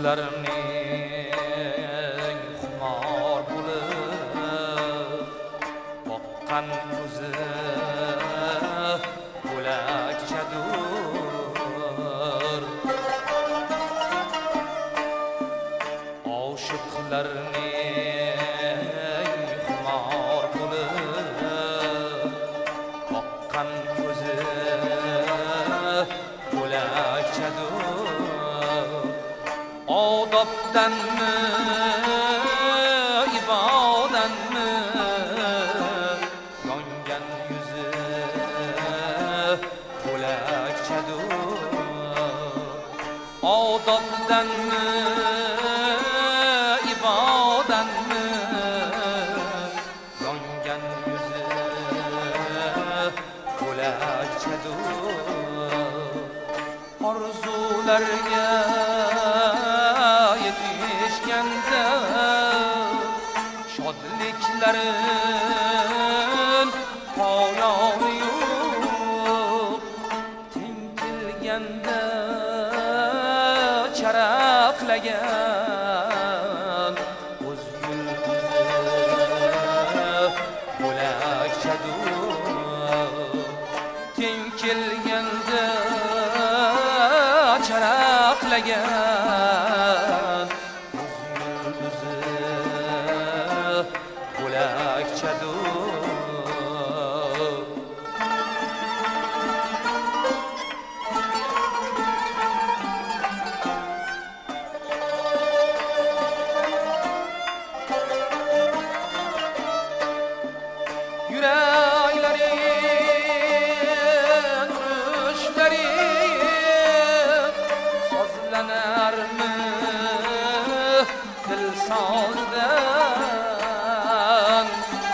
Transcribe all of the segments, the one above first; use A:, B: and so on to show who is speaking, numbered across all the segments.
A: Oshiqlarning xumor bo'lib boqqan ko'zi bo'lakchadur. Oshiqlarning xumor bo'lib boqqan ko'zi bo'lakchadur. Odobdanmi ibodatmi yongan yuzi bo'lakchadur. Odobdanmi ibodatmi yongan yuzi bo'lakchadur. Orzularga yetishganda shodliklarin poyoni yo'q. Teng kelganda charaqlagan o'z yulduzi bo'lakchadur. Teng kelganda charaqlagan o'z yulduzi bo'lakchadur. Yüreğlerin uçları sozlanarmı dil sozdan?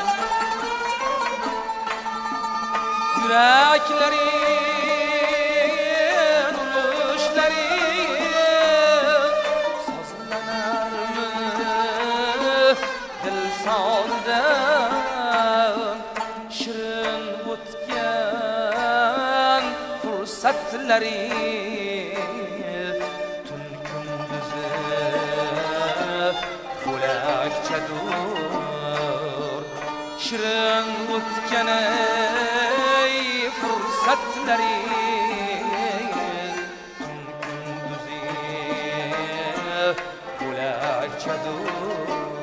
A: Yüreklerin uçları sozlanarmı dil sozdan? Shirin o'tgan fursatlari tun kunduzi bo'lakchadur. Shirin o'tgan fursatlari tun kunduzi bo'lakchadur.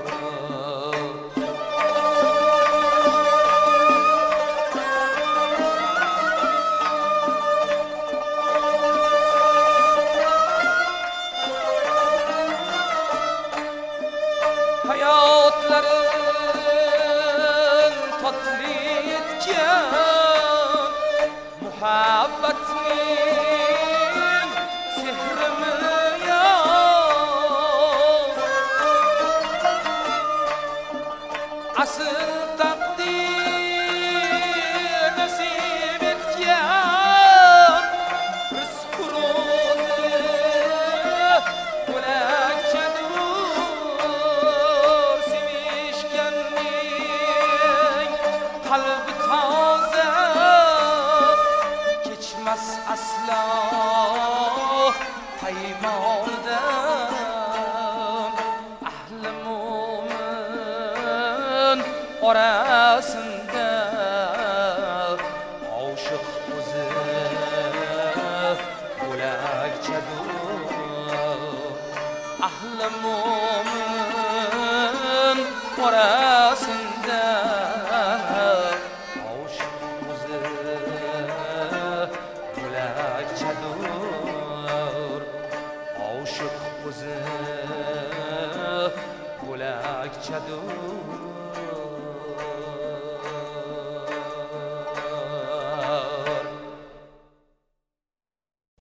A: Hayotlarin tatli etgan muhabbatning sehrimi yo'q. Asl taqdir nasib etgan rizq ro'zi bo'lakchadur. Sevishganning qalbi toza kechmas aslo paymonidan. Ahli mo'min orasida oshiq o'zi bo'lakchadur. Ahli mo'min orasida oshiq o'zi bo'lakchadur. Oshiq o'zi bo'lakchadur.